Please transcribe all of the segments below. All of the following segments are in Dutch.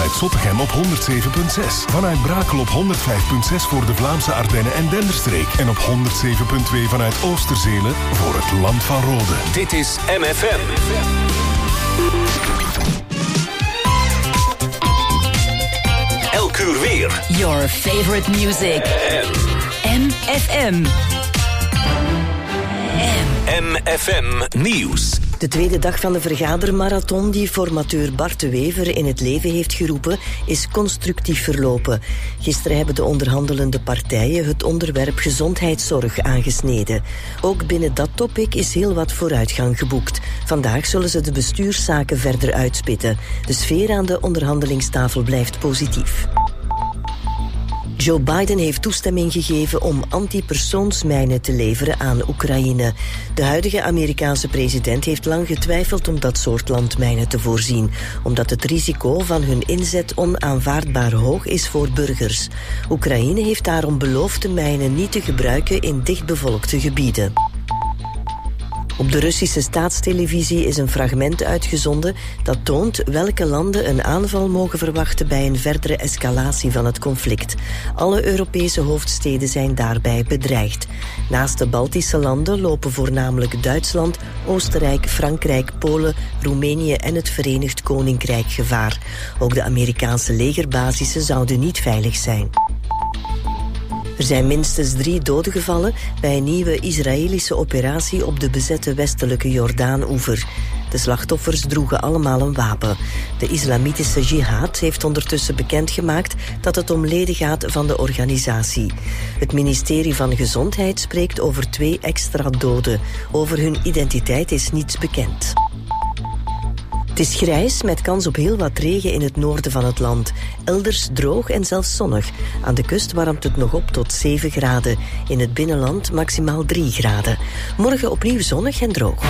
vanuit Zottegem op 107.6. Vanuit Brakel op 105.6 voor de Vlaamse Ardennen en Denderstreek. En op 107.2 vanuit Oosterzelen voor het Land van Rode. Dit is MFM. Elk uur weer. Your favorite music. MFM. MFM Nieuws. De tweede dag van de vergadermarathon die formateur Bart de Wever in het leven heeft geroepen, is constructief verlopen. Gisteren hebben de onderhandelende partijen het onderwerp gezondheidszorg aangesneden. Ook binnen dat topic is heel wat vooruitgang geboekt. Vandaag zullen ze de bestuurszaken verder uitspitten. De sfeer aan de onderhandelingstafel blijft positief. Joe Biden heeft toestemming gegeven om antipersoonsmijnen te leveren aan Oekraïne. De huidige Amerikaanse president heeft lang getwijfeld om dat soort landmijnen te voorzien, omdat het risico van hun inzet onaanvaardbaar hoog is voor burgers. Oekraïne heeft daarom beloofd de mijnen niet te gebruiken in dichtbevolkte gebieden. Op de Russische staatstelevisie is een fragment uitgezonden dat toont welke landen een aanval mogen verwachten bij een verdere escalatie van het conflict. Alle Europese hoofdsteden zijn daarbij bedreigd. Naast de Baltische landen lopen voornamelijk Duitsland, Oostenrijk, Frankrijk, Polen, Roemenië en het Verenigd Koninkrijk gevaar. Ook de Amerikaanse legerbasissen zouden niet veilig zijn. Er zijn minstens 3 doden gevallen bij een nieuwe Israëlische operatie op de bezette westelijke Jordaan-oever. De slachtoffers droegen allemaal een wapen. De islamitische jihad heeft ondertussen bekendgemaakt dat het om leden gaat van de organisatie. Het ministerie van Gezondheid spreekt over 2 extra doden. Over hun identiteit is niets bekend. Het is grijs met kans op heel wat regen in het noorden van het land. Elders droog en zelfs zonnig. Aan de kust warmt het nog op tot 7 graden. In het binnenland maximaal 3 graden. Morgen opnieuw zonnig en droog.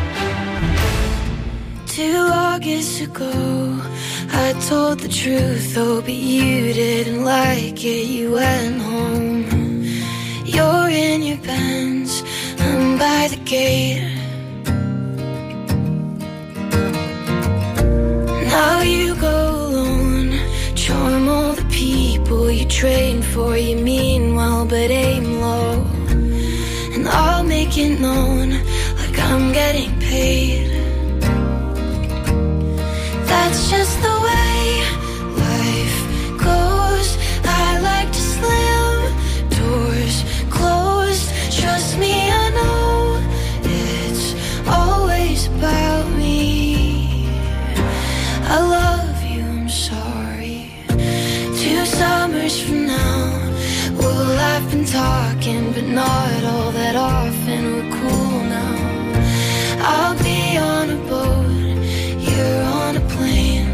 2 August ago, I told the truth, oh, but you didn't like it, you went home. You're in your Benz, I'm by the gate. Now you go alone, charm all the people you train for. You mean well, but aim low. And I'll make it known like I'm getting paid. That's just the way life goes. I like to slam doors closed. Trust me, I know it's always about me. I love you, I'm sorry. 2 summers from now, well, I've been talking, but not all that often. We're cool now. I'll be on a boat, you're on a plane,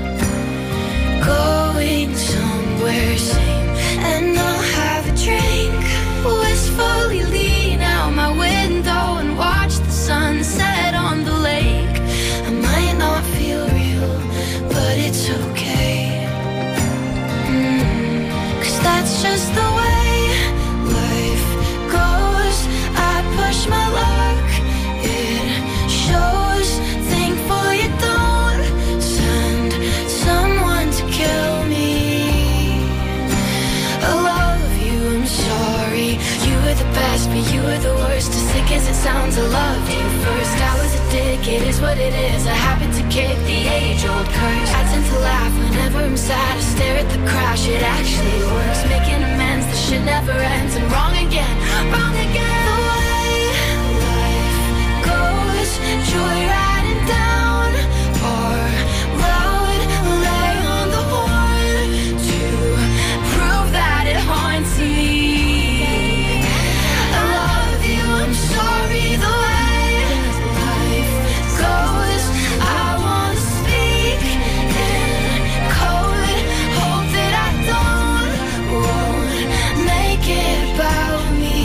going somewhere sane. And I'll have a drink, wistfully lean out my window and watch the sunset on the lake. I might not feel real, but it's okay, 'cause that's just the way life goes. I push my luck, it shows. Thankful you don't send someone to kill me. I love you, I'm sorry. You were the best, but you were the worst. As sick as it sounds, I loved you first. I was a dick, it is what it is. I happen to kick the age-old curse. I tend to laugh whenever I'm sad. I stare at the crash, it actually works. Making amends, the shit never ends. And wrong again, wrong again. The way life goes, joyriding down our road. Lay on the horn to prove that it haunts me. I love you, I'm sorry. The way life goes, I wanna speak in code. Hope that I won't make it about me.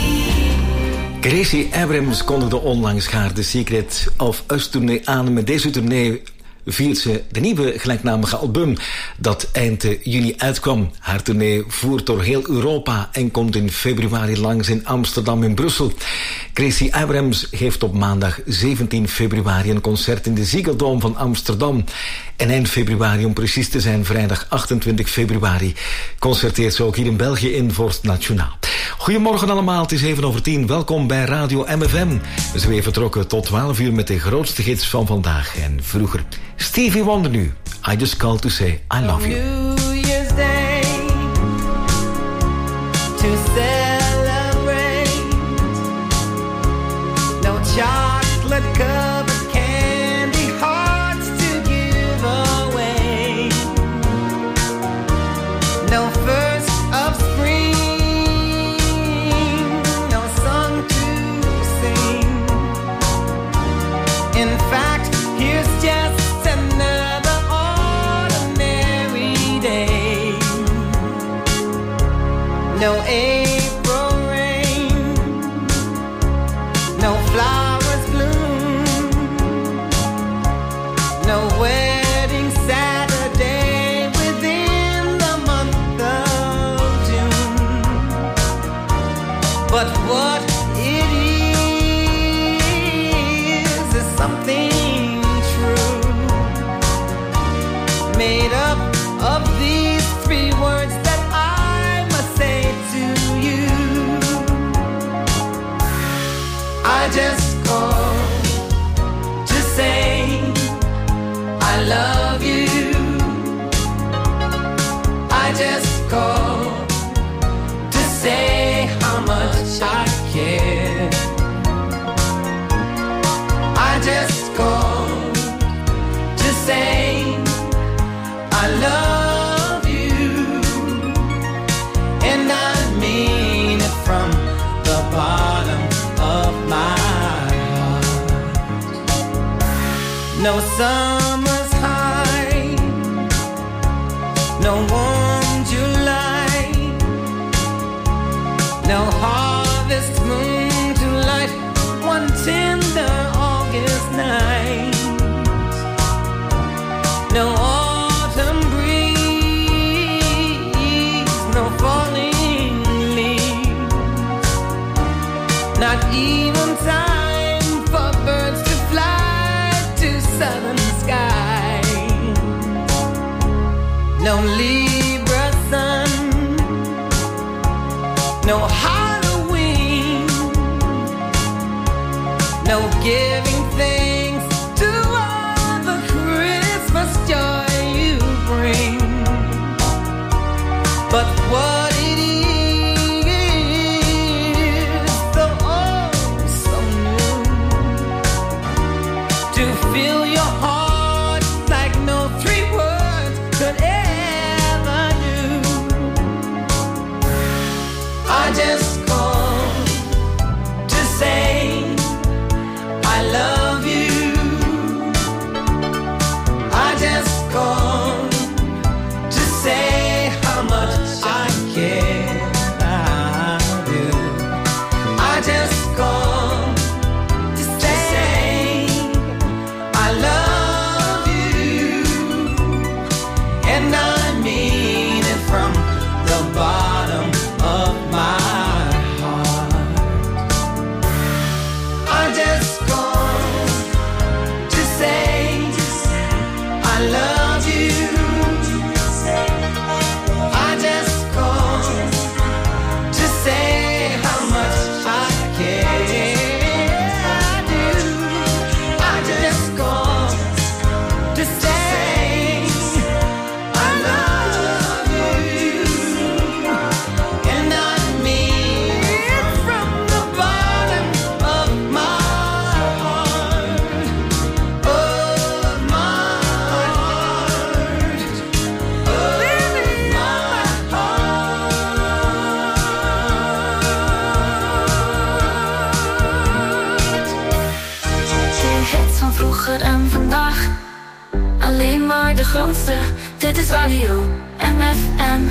Gracie Abrams kondigde onlangs haar The Secret of Us tournee aan. Met deze tournee viert ze de nieuwe gelijknamige album dat eind juni uitkwam. Haar tournee voert door heel Europa en komt in februari langs in Amsterdam en Brussel. Gracie Abrams geeft op maandag 17 februari een concert in de Ziggo Dome van Amsterdam. En eind februari, om precies te zijn, vrijdag 28 februari, concerteert ze ook hier in België in Vorst Nationaal. Goedemorgen allemaal, het is 7:10. Welkom bij Radio MFM. We zijn weer vertrokken tot 12 uur met de grootste hits van vandaag en vroeger. Stevie Wonder nu. I just called to say I love you. New Year's Day to celebrate. No chocolate covered candy hearts to give away. No first of spring, no song to sing. In fact, here's just another ordinary day. No April rain, no flowers bloom, no wedding Saturday within the month of June. But what it is something true, made up of these three words that I must say to you. I just called to say I love you. I just called to say how much I care. I just called to say I love you, and I mean it from the bottom of my heart. No summer's high, no warm July, no harvest moon to light one tender August night. No autumn breeze, no falling leaves, not even time for birds to fly to southern skies. No Libra sun, no Halloween, no giving thanks to all the Christmas joy you bring. But what it is, so oh so new, to fill your heart like no three words could ever do. I just called to say I love you. I just called to say how much I care. I do. I just called to say I love you, and I mean it from the bottom of my heart. I just called to say I love you. I just called to say how much I care. I do. I just called to say I love you, and I mean it from the bottom of my heart, of my heart, of my heart. De hits van vroeger en vandaag, alleen maar de grootste. Dit is Radio MFM.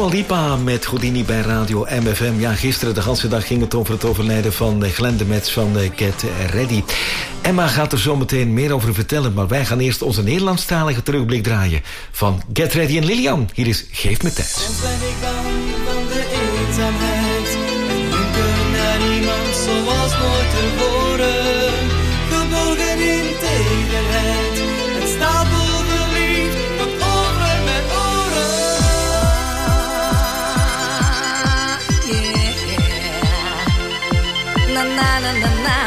Dua Lipa met Houdini bij Radio MFM. Ja, gisteren de hele dag ging het over het overlijden van Glenn de Metz van Get Ready. Emma gaat er zo meteen meer over vertellen, maar wij gaan eerst onze Nederlandstalige terugblik draaien van Get Ready en Lilian. Hier is Geef me tijd. Soms ben ik bang van de eenzaamheid en hunker naar iemand zoals nooit tevoren. Geborgen in tederheid, het stapel verliefd tot over mijn oren. Yeah. Na na na na na.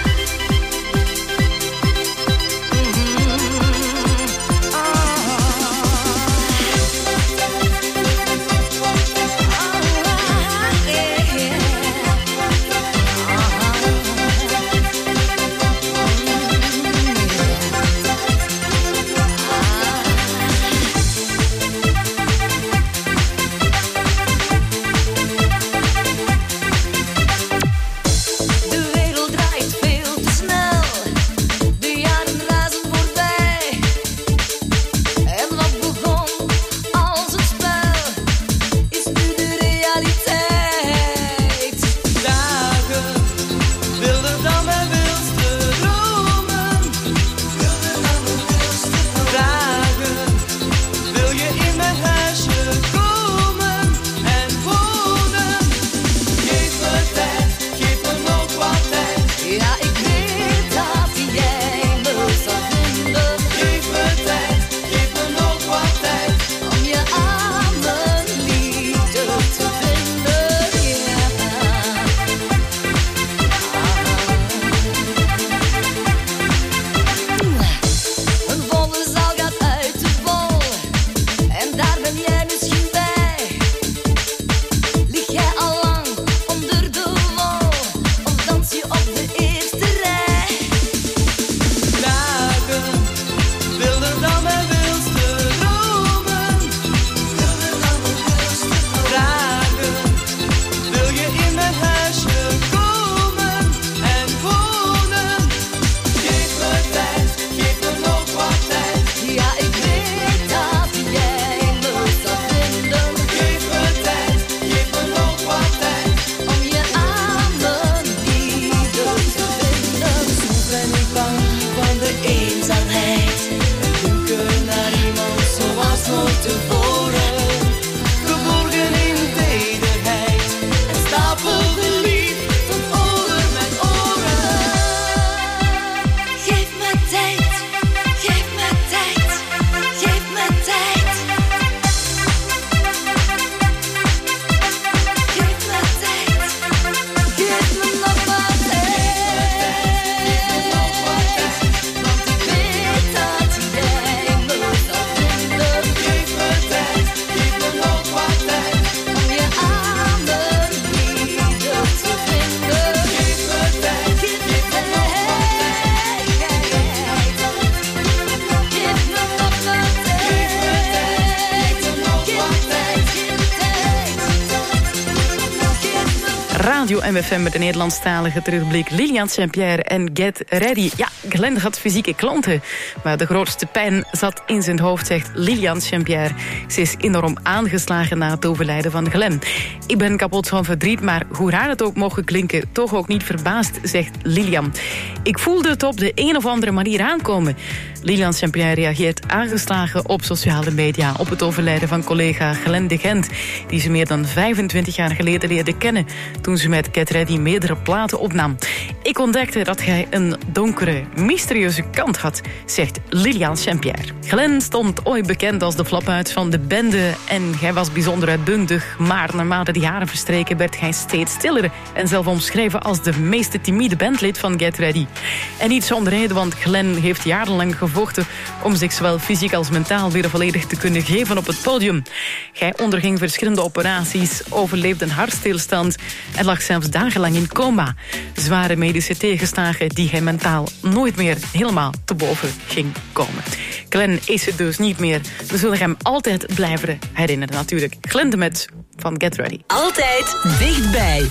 Radio MFM met de Nederlandstalige terugblik Lilian Saint-Pierre en Get Ready. Ja, Glenn had fysieke klanten, maar de grootste pijn zat in zijn hoofd, zegt Lilian Saint-Pierre. Ze is enorm aangeslagen na het overlijden van Glenn. Ik ben kapot van verdriet, maar hoe raar het ook mogen klinken, toch ook niet verbaasd, zegt Lilian. Ik voelde het op de een of andere manier aankomen. Lilian Saint-Pierre reageert aangeslagen op sociale media op het overlijden van collega Glenn de Gent, die ze meer dan 25 jaar geleden leerde kennen toen ze met Get Ready meerdere platen opnam. Ik ontdekte dat hij een donkere, mysterieuze kant had, zegt Lilian Saint-Pierre. Glenn stond ooit bekend als de flapuit van de bende en hij was bijzonder uitbundig, maar naarmate de jaren verstreken werd hij steeds stiller en zelf omschreven als de meest timide bandlid van Get Ready. En niet zonder reden, want Glenn heeft jarenlang gevochten om zich zowel fysiek als mentaal weer volledig te kunnen geven op het podium. Hij onderging verschillende operaties, overleefde een hartstilstand en lag zelfs dagenlang in coma. Zware medische tegenslagen die hij mentaal nooit meer helemaal te boven ging komen. Glenn is het dus niet meer. We zullen hem altijd blijven herinneren natuurlijk. Glenn de Metz van Get Ready. Altijd dichtbij.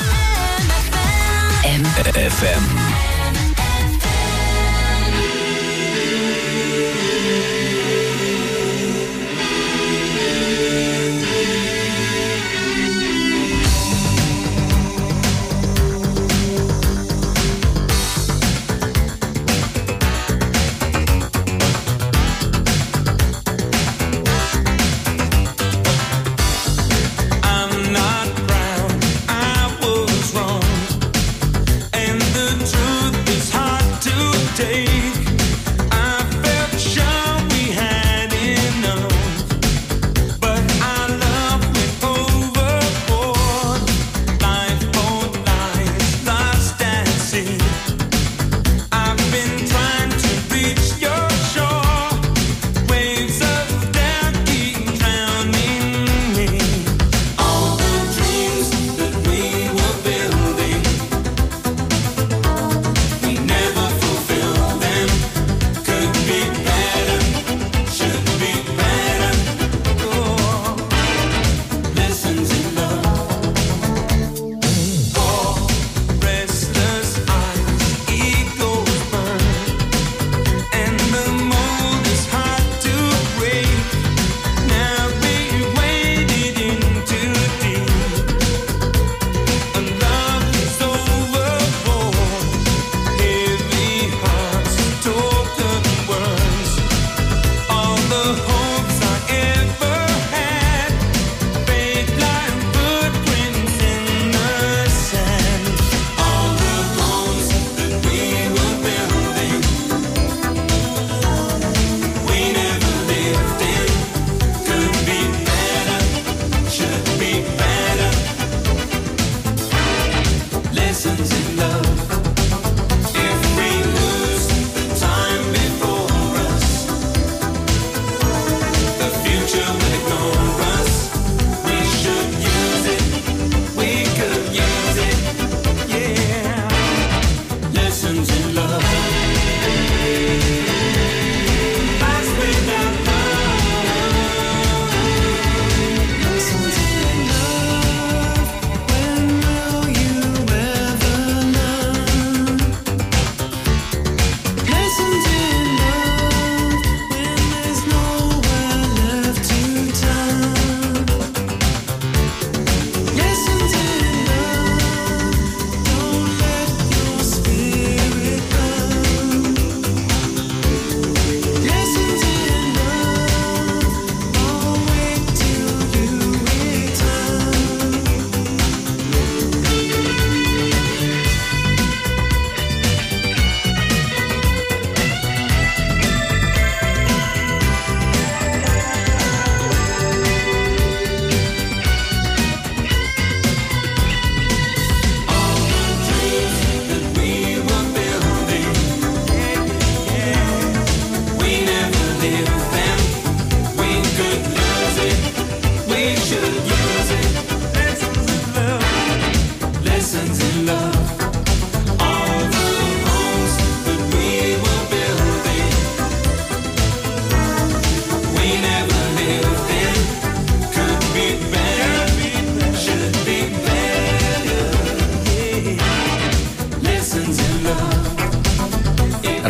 MFM.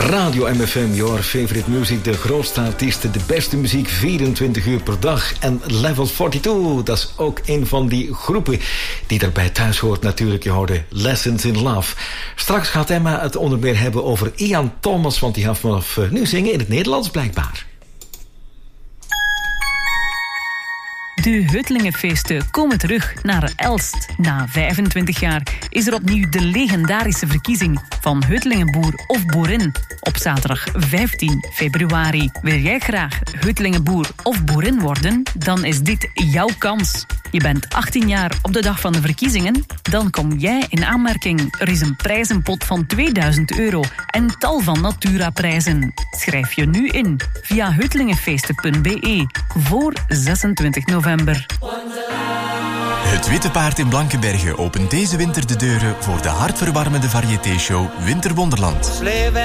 Radio MFM, your favorite music. De grootste artiesten, de beste muziek, 24 uur per dag. En Level 42, dat is ook een van die groepen die erbij thuis hoort natuurlijk. Je hoorde Lessons in Love. Straks gaat Emma het onder meer hebben over Ian Thomas, want die gaat vanaf nu zingen in het Nederlands blijkbaar. De Hutlingenfeesten komen terug naar Elst. Na 25 jaar is er opnieuw de legendarische verkiezing van Hutlingenboer of boerin op zaterdag 15 februari. Wil jij graag Hutlingenboer of boerin worden? Dan is dit jouw kans. Je bent 18 jaar op de dag van de verkiezingen? Dan kom jij in aanmerking. Er is een prijzenpot van €2000 en tal van Natura-prijzen. Schrijf je nu in via hutlingenfeesten.be voor 26 november. Het Witte Paard in Blankenberge opent deze winter de deuren voor de hartverwarmende variété-show Winterwonderland.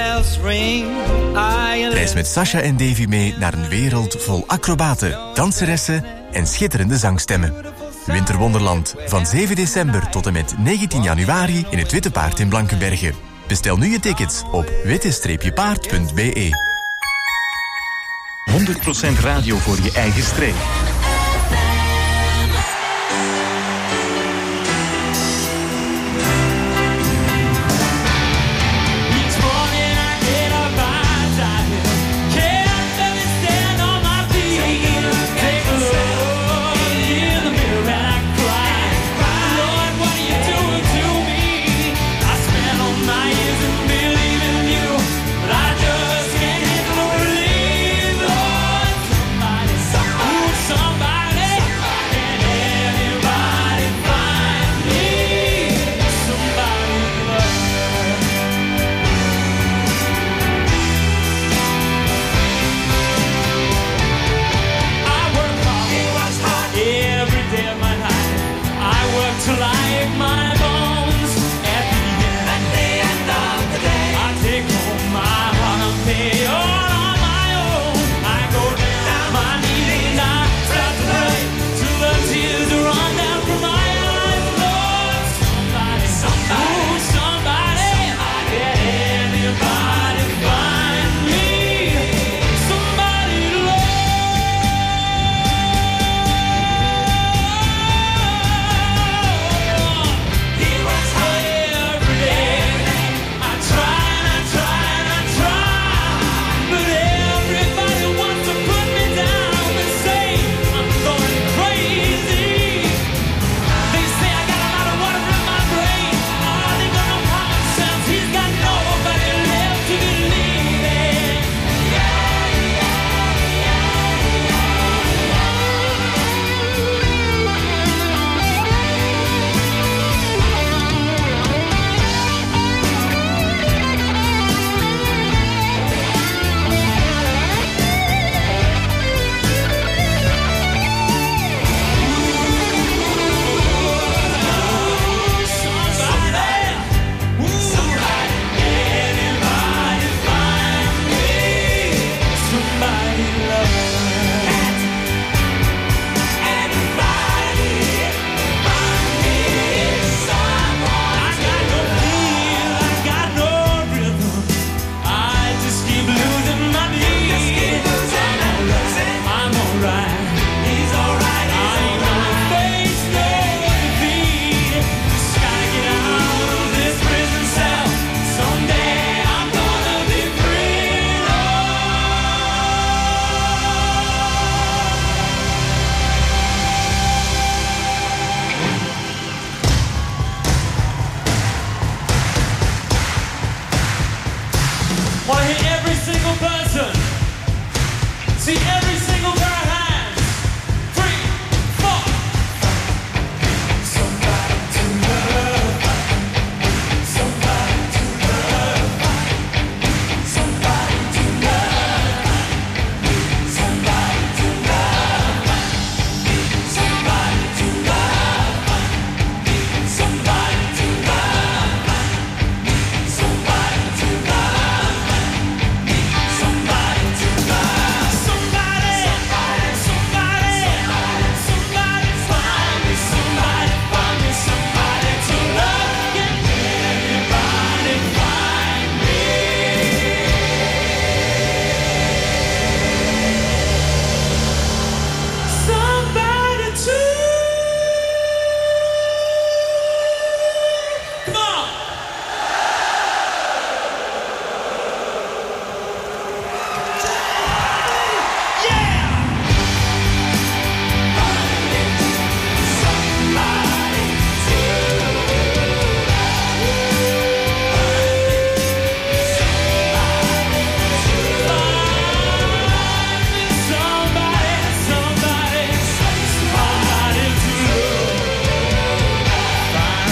Reis met Sasha en Davy mee naar een wereld vol acrobaten, danseressen en schitterende zangstemmen. Winterwonderland van 7 december tot en met 19 januari in het Witte Paard in Blankenberge. Bestel nu je tickets op witte-paard.be. 100% radio voor je eigen streek.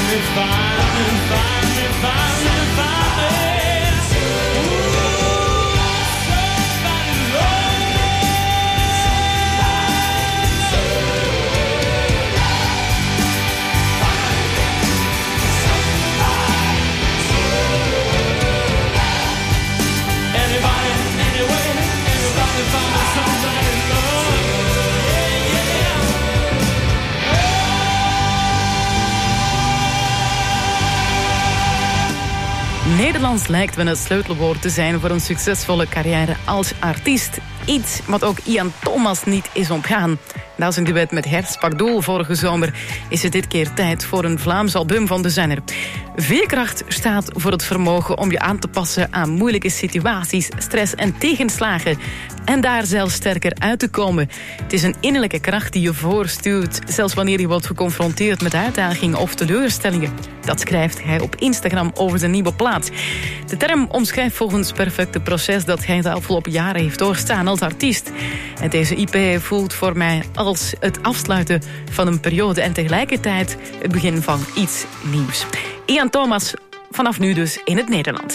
Nederlands lijkt wel het sleutelwoord te zijn voor een succesvolle carrière als artiest. Iets wat ook Ian Thomas niet is ontgaan. Na zijn duet met Gert Pardoel vorige zomer is het dit keer tijd voor een Vlaams album van de zanger. Veerkracht staat voor het vermogen om je aan te passen aan moeilijke situaties, stress en tegenslagen. En daar zelfs sterker uit te komen. Het is een innerlijke kracht die je voorstuurt, zelfs wanneer je wordt geconfronteerd met uitdagingen of teleurstellingen. Dat schrijft hij op Instagram over zijn nieuwe plaat. De term omschrijft volgens Perfect het proces dat hij de afgelopen jaren heeft doorstaan als artiest. En deze IP voelt voor mij als het afsluiten van een periode en tegelijkertijd het begin van iets nieuws. Ian Thomas, vanaf nu dus in het Nederlands.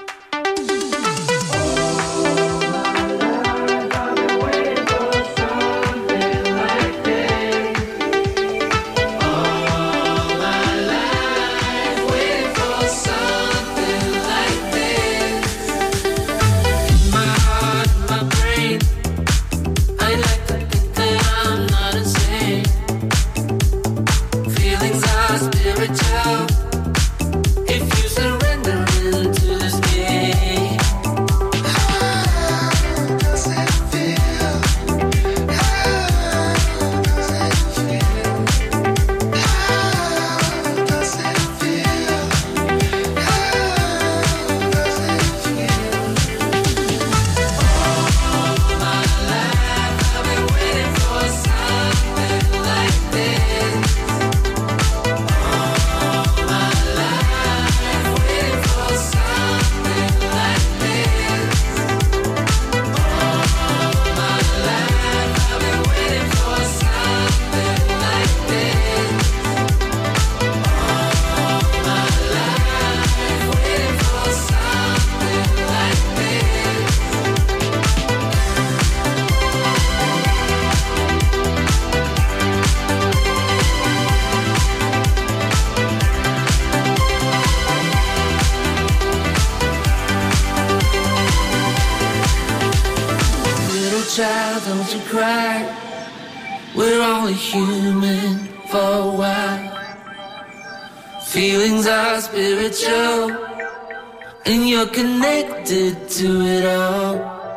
child, don't you cry. We're only human for a while. Feelings are spiritual, and you're connected to it all.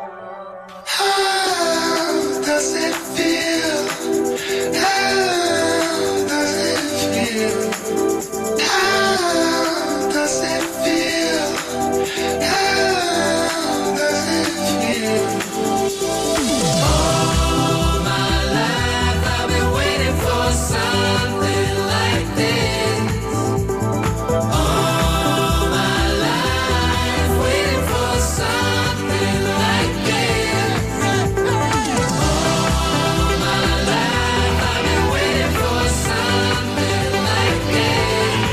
How does it feel? How does it feel? How does it feel? How does it feel? All my life I've been waiting for something like this. All my life waiting for something like this. All my life I've been waiting for something like this.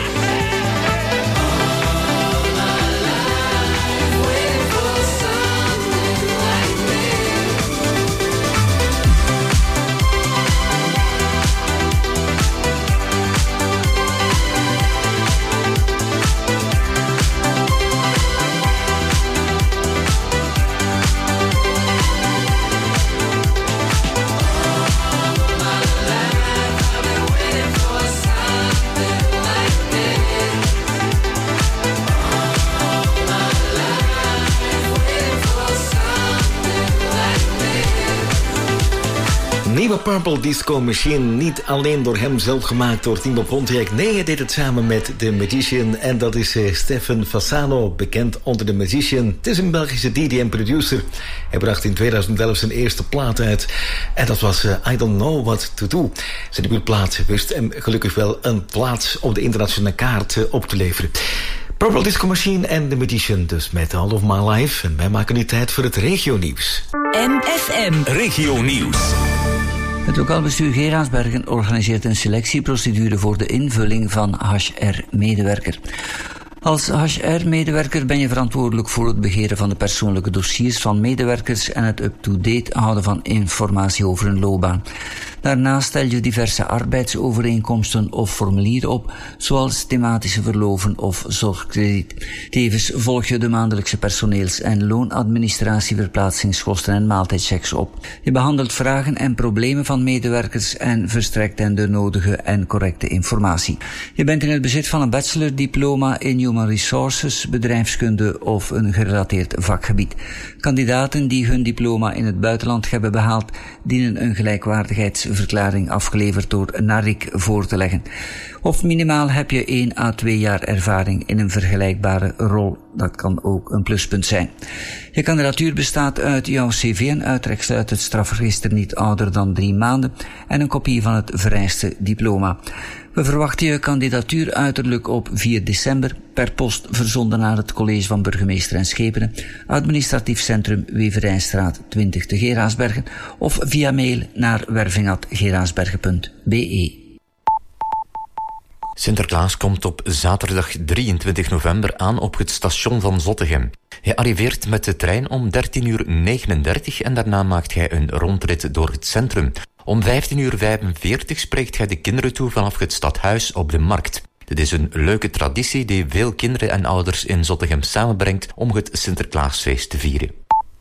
All my life waiting for something like this. Nieuwe Purple Disco Machine, niet alleen door hem zelf gemaakt door Timo Pontiac. Nee, hij deed het samen met The Magician. En dat is Stefan Fasano, bekend onder The Magician. Het is een Belgische DJ en producer. Hij bracht in 2011 zijn eerste plaat uit. En dat was I Don't Know What To Do. Zijn debuutplaat wist hem gelukkig wel een plaats op de internationale kaart op te leveren. Purple Disco Machine en The Magician dus met All of My Life. En wij maken nu tijd voor het regionieuws. MFM Regionieuws. Het lokaal bestuur Geraardsbergen organiseert een selectieprocedure voor de invulling van HR-medewerker. Als HR-medewerker ben je verantwoordelijk voor het beheren van de persoonlijke dossiers van medewerkers en het up-to-date houden van informatie over hun loopbaan. Daarnaast stel je diverse arbeidsovereenkomsten of formulieren op, zoals thematische verloven of zorgkrediet. Tevens volg je de maandelijkse personeels- en loonadministratie, verplaatsingskosten en maaltijdchecks op. Je behandelt vragen en problemen van medewerkers en verstrekt hen de nodige en correcte informatie. Je bent in het bezit van een bachelordiploma in Human Resources, bedrijfskunde of een gerelateerd vakgebied. Kandidaten die hun diploma in het buitenland hebben behaald, dienen een gelijkwaardigheidsverklaring afgeleverd door NARIC voor te leggen. Of minimaal heb je 1 à 2 jaar ervaring in een vergelijkbare rol. Dat kan ook een pluspunt zijn. Je kandidatuur bestaat uit jouw cv en uittreksel uit het strafregister niet ouder dan 3 maanden en een kopie van het vereiste diploma. We verwachten je kandidatuur uiterlijk op 4 december, per post verzonden naar het College van Burgemeester en Schepenen, Administratief Centrum Weverijnstraat 20 te Geraardsbergen, of via mail naar werving@geraardsbergen.be. Sinterklaas komt op zaterdag 23 november aan op het station van Zottegem. Hij arriveert met de trein om 13:39 en daarna maakt hij een rondrit door het centrum. Om 15:45 spreekt hij de kinderen toe vanaf het stadhuis op de markt. Dit is een leuke traditie die veel kinderen en ouders in Zottegem samenbrengt om het Sinterklaasfeest te vieren.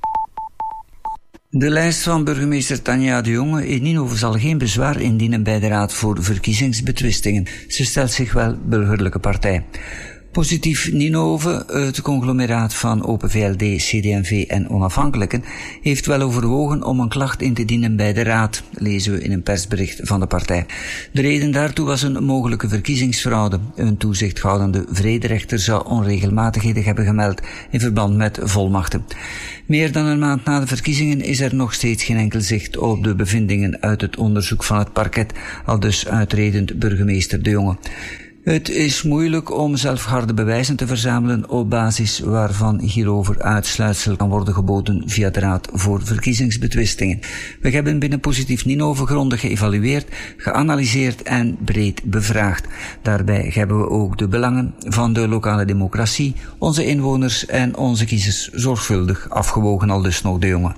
De lijst van burgemeester Tanja de Jonge in Ninove zal geen bezwaar indienen bij de Raad voor Verkiezingsbetwistingen. Ze stelt zich wel burgerlijke partij. Positief Ninove, het conglomeraat van Open VLD, CD&V en Onafhankelijken, heeft wel overwogen om een klacht in te dienen bij de Raad, lezen we in een persbericht van de partij. De reden daartoe was een mogelijke verkiezingsfraude. Een toezichthoudende vrederechter zou onregelmatigheden hebben gemeld in verband met volmachten. Meer dan een maand na de verkiezingen is er nog steeds geen enkel zicht op de bevindingen uit het onderzoek van het parket, aldus uitredend burgemeester de Jonge. Het is moeilijk om zelf harde bewijzen te verzamelen op basis waarvan hierover uitsluitsel kan worden geboden via de Raad voor Verkiezingsbetwistingen. We hebben binnen Positief Ninove grondig geëvalueerd, geanalyseerd en breed bevraagd. Daarbij hebben we ook de belangen van de lokale democratie, onze inwoners en onze kiezers zorgvuldig afgewogen, aldus nog de Jonge.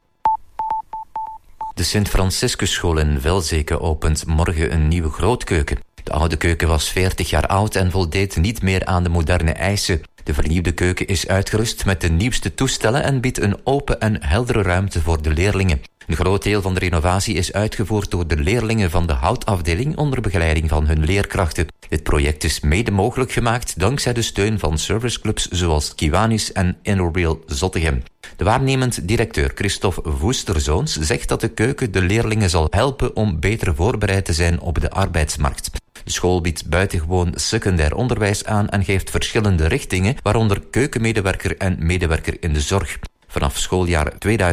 De Sint-Franciscusschool in Velzeke opent morgen een nieuwe grootkeuken. De oude keuken was 40 jaar oud en voldeed niet meer aan de moderne eisen. De vernieuwde keuken is uitgerust met de nieuwste toestellen en biedt een open en heldere ruimte voor de leerlingen. Een groot deel van de renovatie is uitgevoerd door de leerlingen van de houtafdeling onder begeleiding van hun leerkrachten. Dit project is mede mogelijk gemaakt dankzij de steun van serviceclubs zoals Kiwanis en InnoReal Zottegem. De waarnemend directeur Christophe Woesterzoons zegt dat de keuken de leerlingen zal helpen om beter voorbereid te zijn op de arbeidsmarkt. De school biedt buitengewoon secundair onderwijs aan en geeft verschillende richtingen, waaronder keukenmedewerker en medewerker in de zorg. Vanaf schooljaar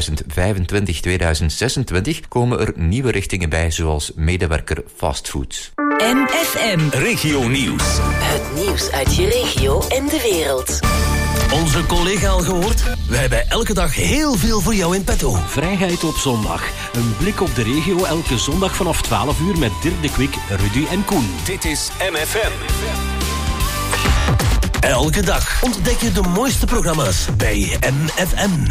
2025-2026 komen er nieuwe richtingen bij, zoals medewerker fastfood. MFM Regio Nieuws. Het nieuws uit je regio en de wereld. Onze collega al gehoord? Wij hebben elke dag heel veel voor jou in petto. Vrijheid op zondag. Een blik op de regio elke zondag vanaf 12 uur met Dirk de Kwik, Rudy en Koen. Dit is MFM. Elke dag ontdek je de mooiste programma's bij MFM.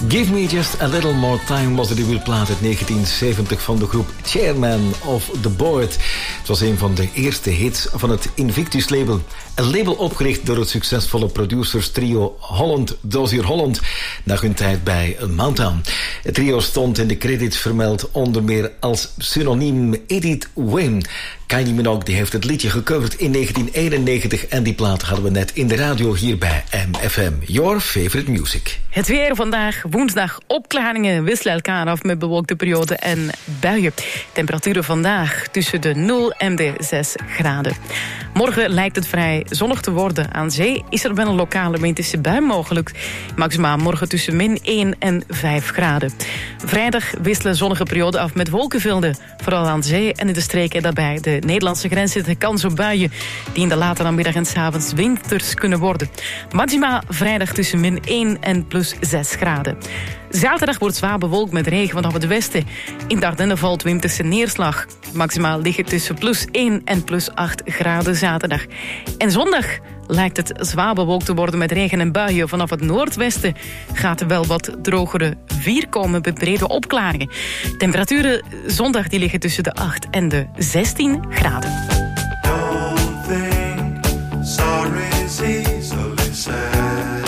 Give Me Just a Little More Time was de debuutplaat uit 1970 van de groep Chairman of the Board. Het was een van de eerste hits van het Invictus label. Een label opgericht door het succesvolle producers trio Holland, Dozier Holland, na hun tijd bij Mountain. Het trio stond in de credits vermeld onder meer als pseudoniem Edith Wayne. Kylie Minogue die heeft het liedje gecoverd in 1991 en die plaat hadden we net in de radio hier bij MFM. Your favorite music. Het weer vandaag, woensdag, opklaringen wisselen elkaar af met bewolkte perioden en buien. Temperaturen vandaag tussen de 0 en de 6 graden. Morgen lijkt het vrij zonnig te worden. Aan zee is er wel een lokale winterse bui mogelijk. Maximaal morgen tussen min 1 en 5 graden. Vrijdag wisselen zonnige perioden af met wolkenvelden. Vooral aan zee en in de streken daarbij de Nederlandse grens zit de kans op buien die in de late namiddag en 's avonds winters kunnen worden. Maxima vrijdag tussen min 1 en plus 6 graden. Zaterdag wordt zwaar bewolkt met regen vanaf het westen. In de Ardennen valt winterse neerslag. Maximaal liggen tussen plus 1 en plus 8 graden zaterdag. En zondag lijkt het zwaar bewolkt te worden met regen en buien. Vanaf het noordwesten gaat er wel wat drogere vier komen met brede opklaringen. Temperaturen zondag die liggen tussen de 8 en de 16 graden. Don't think sorry's easily said.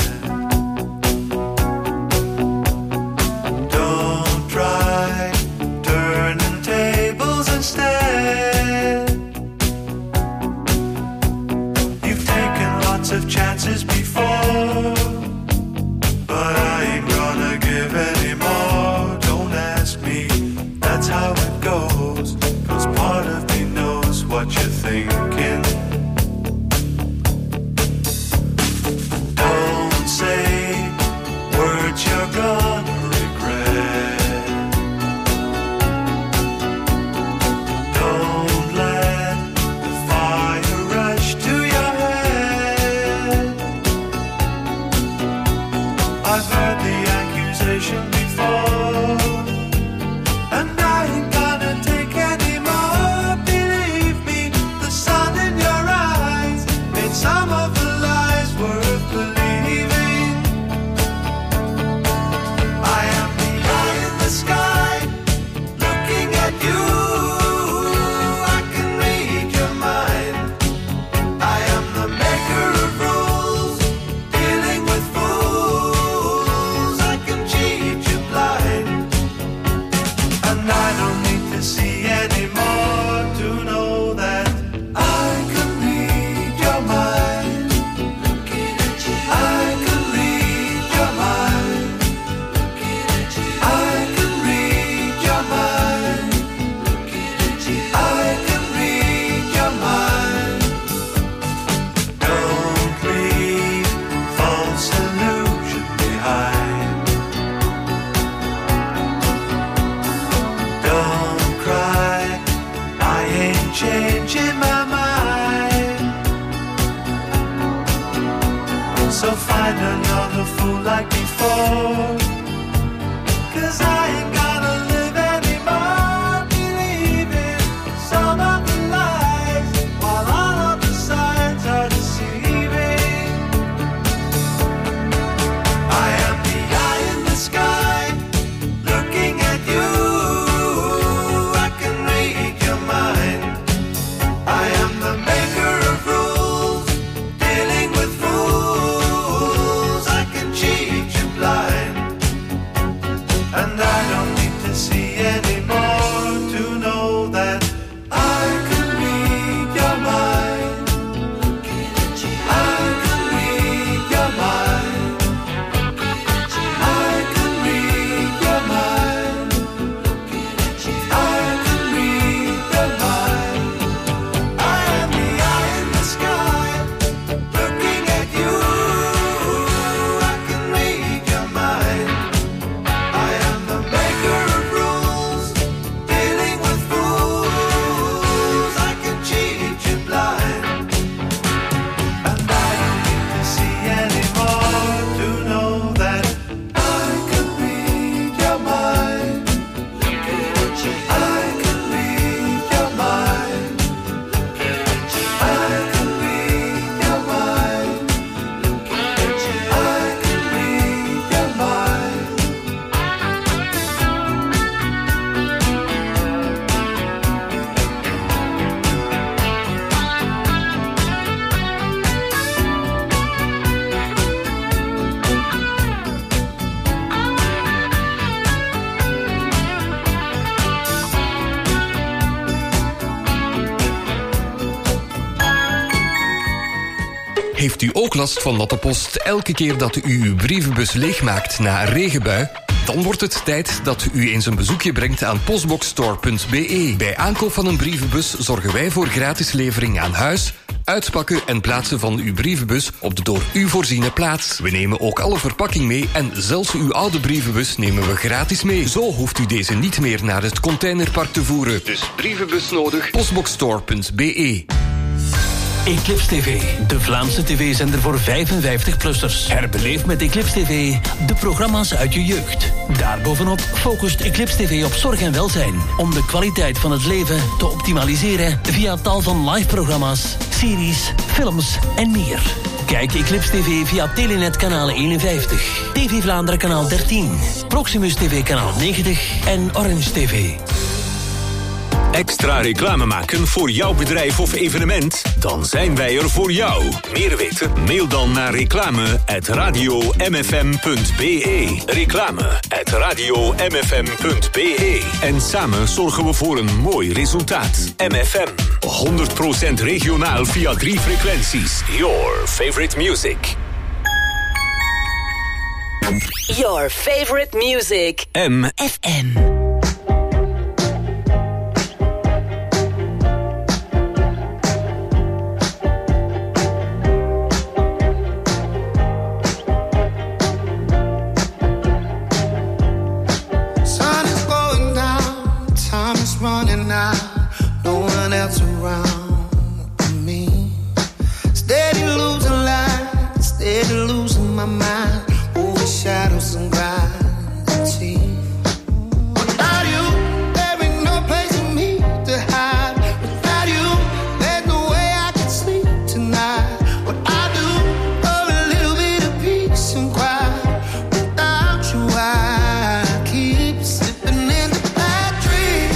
Don't try turning tables instead. You've taken lots of chances before, but I ain't gonna give any more. Don't ask me, that's how it goes, 'cause part of me knows what you're thinking. Don't say words you're gonna regret. Don't let the fire rush to your head. I've heard the accusation before, and I ain't gonna take any more. Believe me, the sun in your eyes made some of the lies worth believing. I am the eye in the sky, looking at you. I can read your mind. I am the maker of rules, dealing with fools. I can cheat you blind, and I don't need to see anymore to know that I can read your mind. I can read your mind. I can read your mind. I can read your mind. Don't leave false illusion behind. Don't cry, I ain't changing my mind. So find another fool like before, 'cause I ain't gonna live anymore believing some of the lies, while all of the signs are deceiving. I am the eye in the sky, looking at you. I can read your mind. I am the maker of rules, dealing with fools. I can cheat you blind, Heeft u ook last van natte post elke keer dat u uw brievenbus leegmaakt na een regenbui? Dan wordt het tijd dat u eens een bezoekje brengt aan postboxstore.be. Bij aankoop van een brievenbus zorgen wij voor gratis levering aan huis, uitpakken en plaatsen van uw brievenbus op de door u voorziene plaats. We nemen ook alle verpakking mee en zelfs uw oude brievenbus nemen we gratis mee. Zo hoeft u deze niet meer naar het containerpark te voeren. Dus brievenbus nodig, postboxstore.be. Eclipse TV, de Vlaamse tv-zender voor 55-plussers. Herbeleef met Eclipse TV de programma's uit je jeugd. Daarbovenop focust Eclipse TV op zorg en welzijn, om de kwaliteit van het leven te optimaliseren via tal van live-programma's, series, films en meer. Kijk Eclipse TV via Telenet kanaal 51, TV Vlaanderen kanaal 13, Proximus TV kanaal 90 en Orange TV. Extra reclame maken voor jouw bedrijf of evenement? Dan zijn wij er voor jou. Meer weten? Mail dan naar reclame@radiomfm.be. Reclame@radiomfm.be. En samen zorgen we voor een mooi resultaat. MFM. 100% regionaal via 3 frequenties. Your favorite music. Your favorite music. MFM. Running out, no one else around me. Steady losing light, steady losing my mind. Over shadows and gravity. Without you, there ain't no place for me to hide. Without you, there's no way I can sleep tonight. What I do, oh, a little bit of peace and quiet. Without you, I keep slipping in the bad dreams.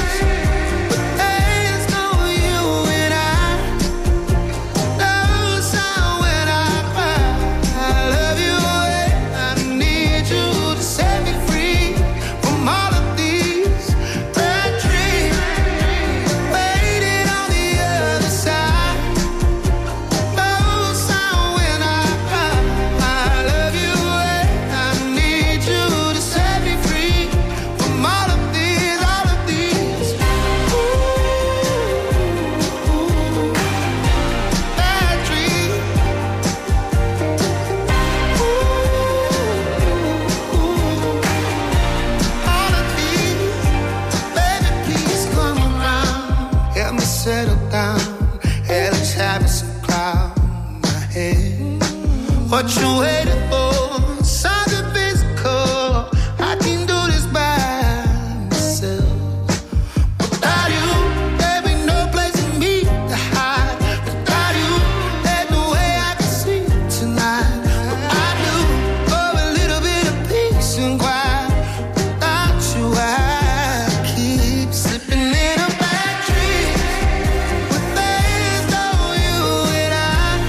What you waiting for? Something physical. I can do this by myself. Without you, there ain't no place for me to hide. Without you, there's no way I can sleep tonight. What I do, oh, a little bit of peace and quiet. Without you, I keep slipping in a bad dream. But there's no you and I.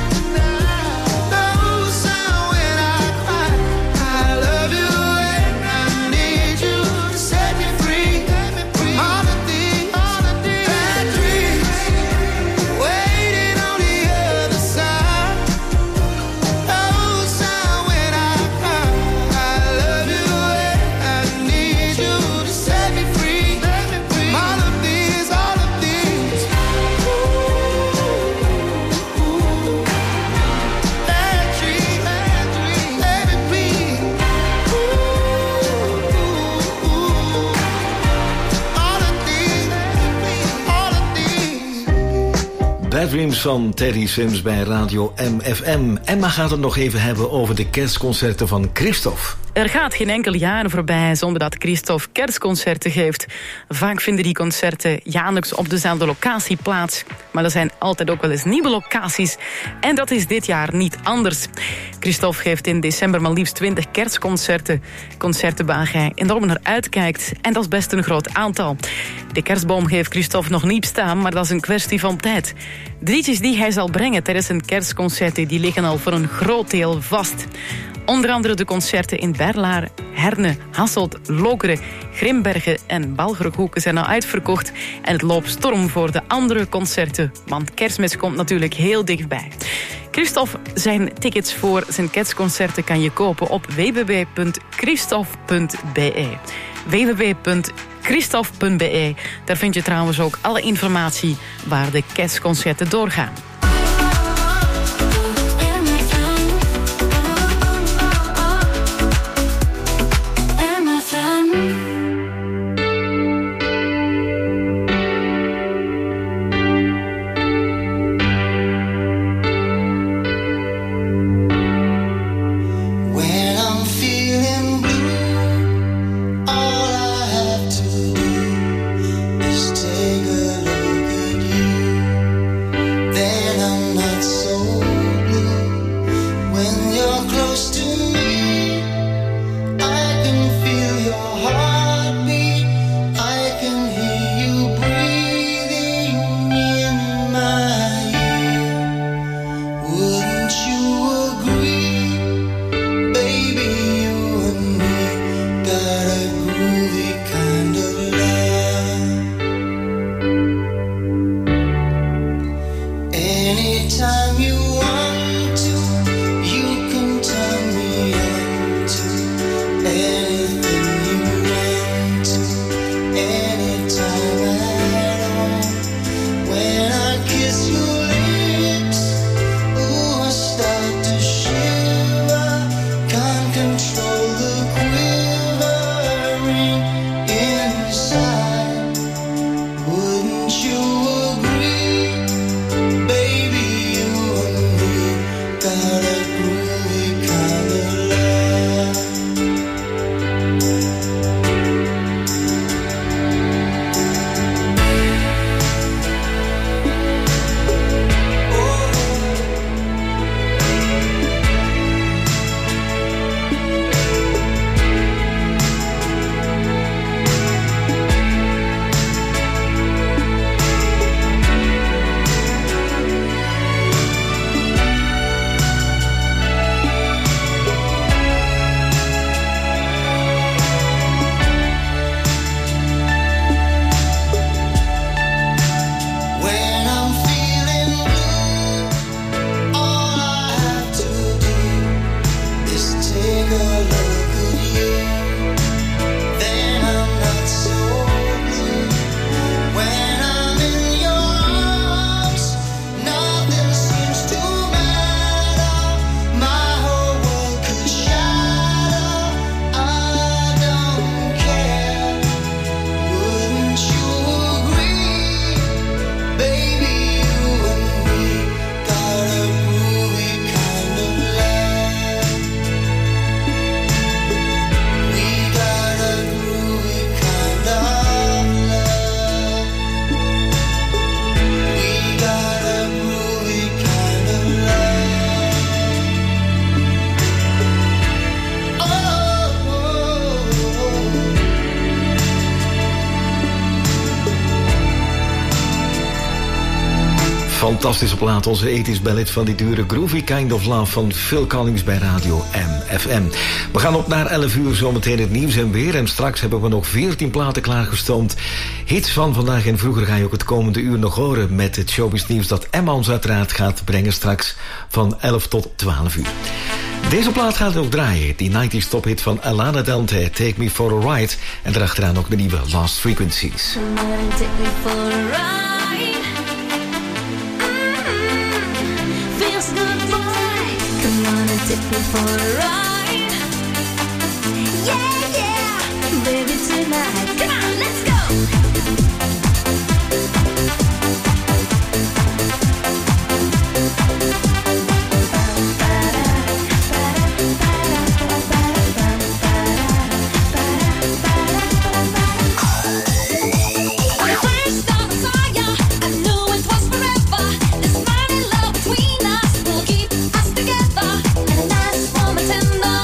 Bad Dreams van Teddy Swims bij Radio MFM. Emma gaat het nog even hebben over de kerstconcerten van Christophe. Er gaat geen enkel jaar voorbij zonder dat Christophe kerstconcerten geeft. Vaak vinden die concerten jaarlijks op dezelfde locatie plaats. Maar er zijn altijd ook wel eens nieuwe locaties. En dat is dit jaar niet anders. Christophe geeft in december maar liefst 20 kerstconcerten. Concerten waar hij enorm naar uitkijkt. En dat is best een groot aantal. De kerstboom heeft Christophe nog niet staan, maar dat is een kwestie van tijd. De liedjes die hij zal brengen tijdens een kerstconcerten die liggen al voor een groot deel vast. Onder andere de concerten in Berlaar, Herne, Hasselt, Lokeren, Grimbergen en Balgerhoeken zijn al uitverkocht. En het loopt storm voor de andere concerten, want Kerstmis komt natuurlijk heel dichtbij. Christophe, zijn tickets voor zijn kerstconcerten kan je kopen op www.christophe.be. www.christophe.be. Daar vind je trouwens ook alle informatie waar de kerstconcerten doorgaan. Fantastische plaat, onze 80's ballet van die dure Groovy Kind of Love van Phil Collins bij Radio MFM. We gaan op naar 11 uur, zometeen het nieuws en weer. En straks hebben we nog 14 platen klaargestoomd. Hits van vandaag en vroeger ga je ook het komende uur nog horen met het showbiz nieuws dat Emma ons uiteraard gaat brengen straks van 11 tot 12 uur. Deze plaat gaat ook draaien. Die 90s tophit van Alana Dante, Take Me For A Ride. En daarachteraan ook de nieuwe Lost Frequencies. Take me for a ride. Yeah, yeah, baby, tonight. Come on, let's go. Tender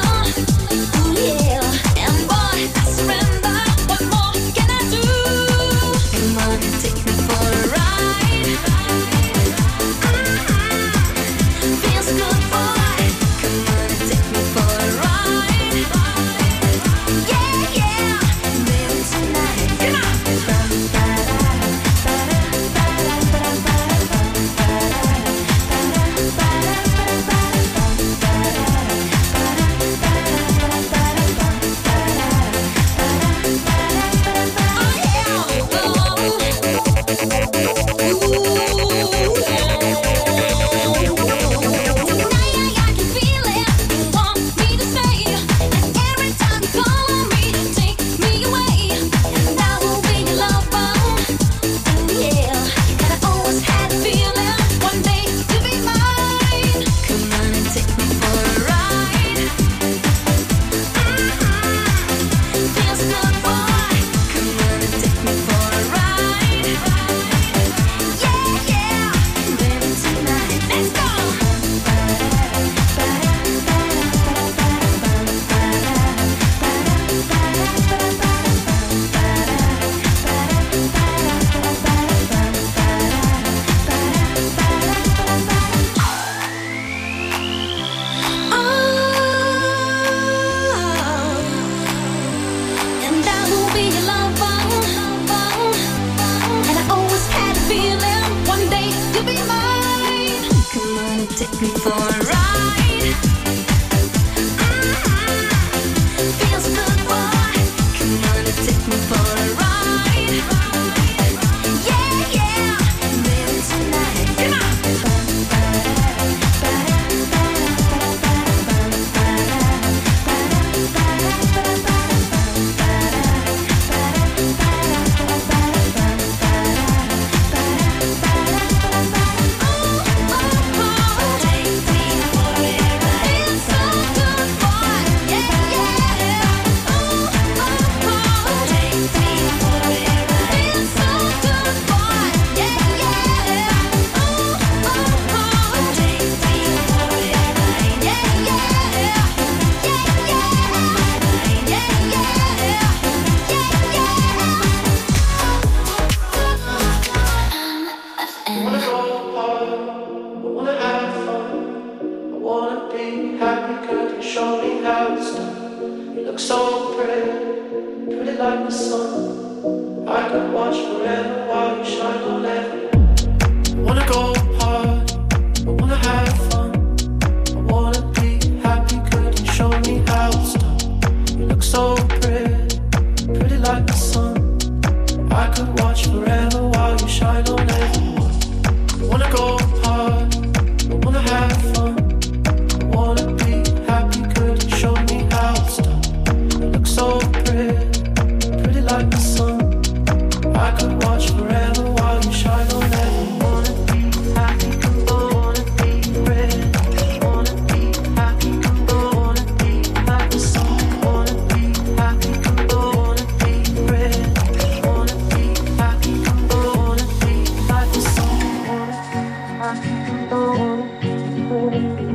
look so pretty, pretty like the sun. I could watch forever while you shine on everyone. I wanna go hard, I wanna have fun, I wanna be happy. Could you show me how it's done? You look so pretty, pretty like the sun. I could watch forever while you shine on everyone. I wanna go hard, I wanna have fun, I wanna be happy. Could you show me how it's done? You look so pretty, pretty like the sun. I could watch forever while you shine on everyone. Wanna be happy, wanna be pretty, wanna be happy, wanna be like the sun. Wanna be happy, wanna be pretty, wanna be happy, wanna be like the sun. Wanna be happy, wanna be pretty,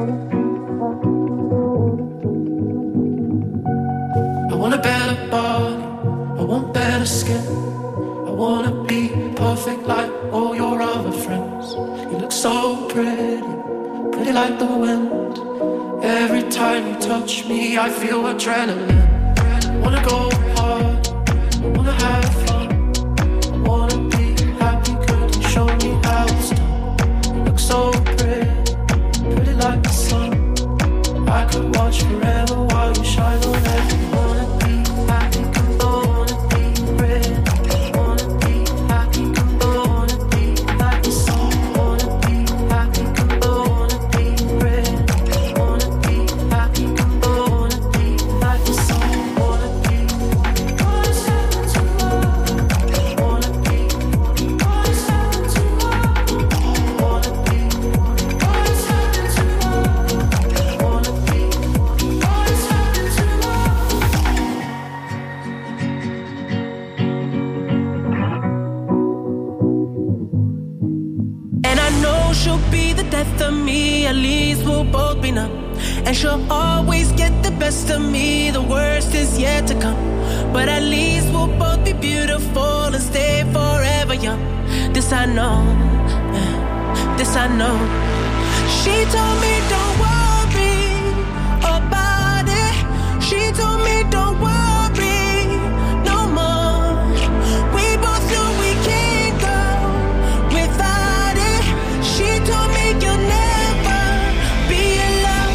I want a better body, I want better skin. I wanna be perfect like all your other friends. You look so pretty, pretty like the wind. Every time you touch me, I feel adrenaline. I wanna go hard, I wanna have fun, I wanna be happy. Could you show me how it's done? You look so pretty, pretty like the sun. I could watch forever while you shine on everyone. Wanna be happy, wanna be pretty, wanna be happy, wanna be like the sun. Wanna be happy, wanna be pretty, wanna be happy, wanna be like the sun. Wanna be, wanna step into love. Wanna be, wanna step into love. Wanna be, wanna step into love. Wanna be, wanna step into love. And I know she'll be the death of me, at least we'll both be numb. And she'll always get the best of me, the worst is yet to come. But at least we'll both be beautiful and stay forever young. This I know, this I know. She told me don't worry about it. She told me don't worry no more. We both know we can't go without it. She told me you'll never be alone.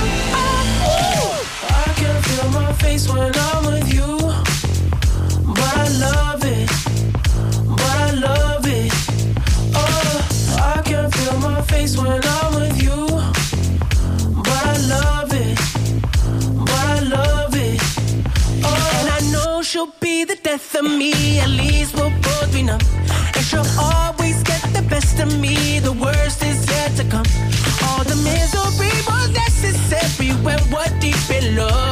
I can feel my face when I'm with you, but I love it, but I love it. Oh, I can feel my face when I'm with you, but I love it, but I love it. Oh, And I know she'll be the death of me, at least we'll both be numb. And she'll always get the best of me, the worst is yet to come. All the misery was necessary when we're deep in love.